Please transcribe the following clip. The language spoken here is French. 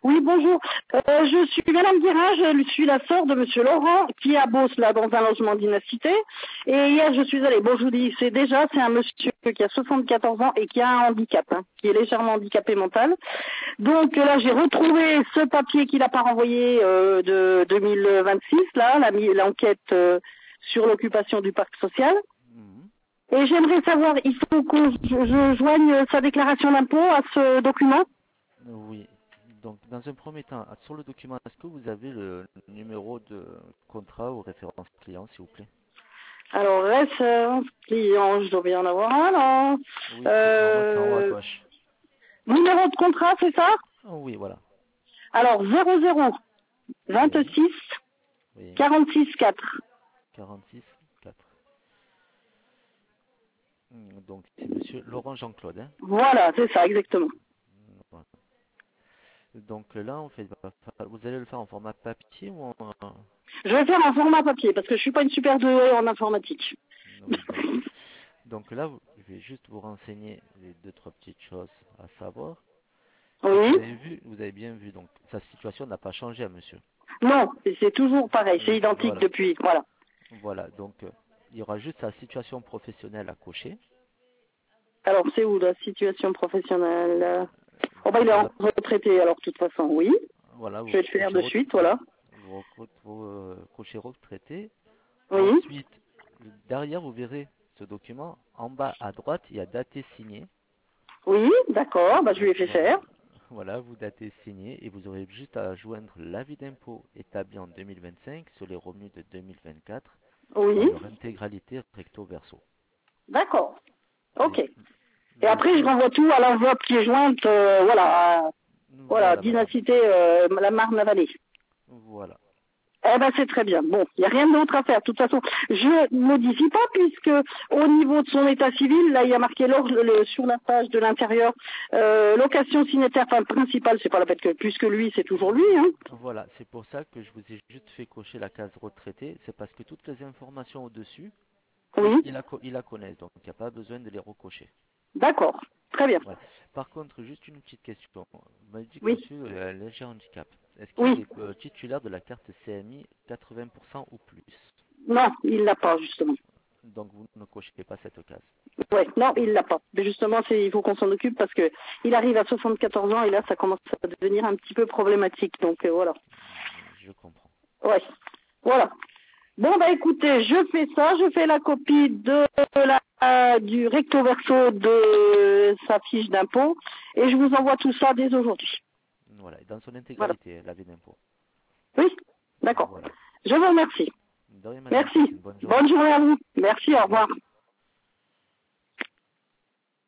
Oui, bonjour. Je suis Madame Guérin, je suis la sœur de Monsieur Laurent qui a bosse là dans un logement d'Inacité. Et hier, je suis allée. Bon, je vous dis, c'est un monsieur qui a 74 ans et qui a un handicap, hein, qui est légèrement handicapé mental. Donc là, j'ai retrouvé ce papier qu'il n'a pas renvoyé de 2026, là, l'enquête sur l'occupation du parc social. Mhm. Et j'aimerais savoir, il faut que je joigne sa déclaration d'impôt à ce document. Oui. Donc, dans un premier temps, sur le document, est-ce que vous avez le numéro de contrat ou référence client, s'il vous plaît? Alors, référence client, je dois bien en avoir un, non. Oui, normalement, c'est en haut à gauche. Numéro de contrat, c'est ça? Oh, oui, voilà. Alors, 00 Oui, 26 oui. 46 4. 46 4. Donc, c'est monsieur Laurent Jean-Claude, hein? Voilà, c'est ça, exactement. Voilà. Donc là, en fait, vous allez le faire en format papier ou en... Je vais faire en format papier parce que je suis pas une super douée en informatique. Oui, d'accord. Donc là, je vais juste vous renseigner les deux, trois petites choses à savoir. Donc Oui? vous avez bien vu, donc sa situation n'a pas changé à monsieur. Non, c'est toujours pareil, c'est identique Voilà, depuis. Voilà. voilà. Donc il y aura juste sa situation professionnelle à cocher. Alors, c'est où la situation professionnelle? Oh, bah, il est Dans en la, retraité, alors, de toute façon, oui. voilà, Je vais le faire de suite, voilà. vous cochez retraité. Oui? Ensuite, derrière, vous verrez ce document. En bas à droite, il y a daté signé. Oui, d'accord, bah, je lui ai fait Voilà, faire. voilà, vous datez signé et vous aurez juste à joindre l'avis d'impôt établi en 2025 sur les revenus de 2024 dans Oui, leur intégralité recto verso. d'accord. Et Ok. Et le après, je tout, renvoie tout à l'enveloppe qui est jointe, voilà, voilà, voilà madame, Dynacité, la Marne-la-Vallée. voilà. Eh ben, c'est très bien. Bon, il n'y a rien d'autre à faire. De toute façon, je modifie pas puisque au niveau de son état civil, là, il y a marqué sur la page de l'intérieur, location signataire principale, c'est pas la peine que, puisque lui, c'est toujours lui, hein. Voilà, c'est pour ça que je vous ai juste fait cocher la case retraité. C'est parce que toutes les informations au-dessus, Oui, il la connaît, donc il n'y a pas besoin de les recocher. d'accord. Très bien. Voilà. Par contre, juste une petite question. Vous m'avez dit que Oui, monsieur a un léger handicap. Est-ce qu'il oui. est titulaire de la carte CMI 80% ou plus? Non, il l'a pas, justement. Donc vous ne cochez pas cette case. Ouais, non, il l'a pas. Mais justement, il faut qu'on s'en occupe parce que il arrive à 74 ans et là, ça commence à devenir un petit peu problématique. Donc voilà. Je comprends. Ouais, voilà. Bon bah écoutez, je fais ça, je fais la copie du recto verso de sa fiche d'impôt et je vous envoie tout ça dès aujourd'hui. Voilà, et dans son Voilà. intégralité, l'avis d'impôt. Oui, d'accord. Voilà. Je vous remercie. De rien, madame, Merci. passez une bonne journée. Bonne journée à vous. Merci, Au au revoir. revoir.